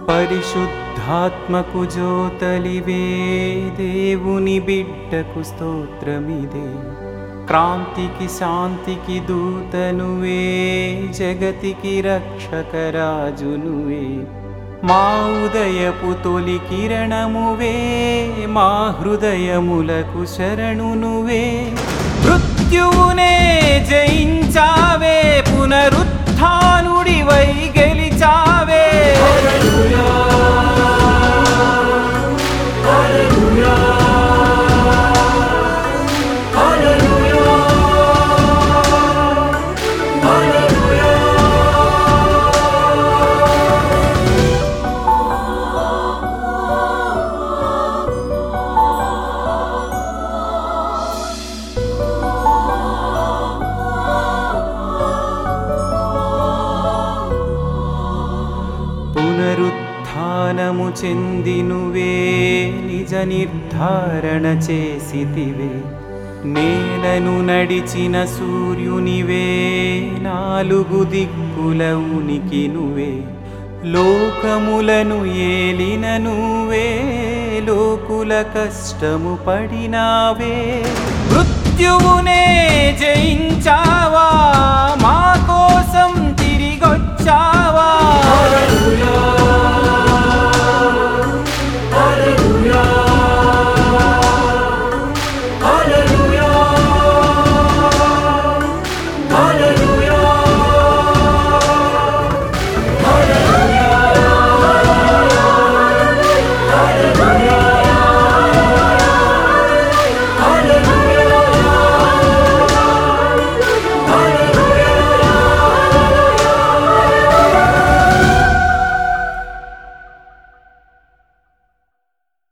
పరిశుద్ధాత్మకు జ్యోతలివే దేవుని బిడ్డకు స్తోత్రమిదే. క్రాంతికి శాంతికి దూతనువే, జగతికి రక్షకరాజునువే. మా ఉదయపు తొలి కిరణమువే, మా హృదయములకు శరణునువే. మృత్యువునే జయించావే, పునరుత్థానుడివై గెలిచావే. పునరుత్థానము చెందినువే, నిజ నిర్ధారణ చేసితివే. నేలను నడిచిన సూర్యునివే, నాలుగు దిక్కుల ఉనికి నువ్వే. లోకములను ఏలిన నువ్వే, లోకుల కష్టము పడినావే. మృత్యువునే జయించావా, మా కోసం తిరిగొచ్చావా.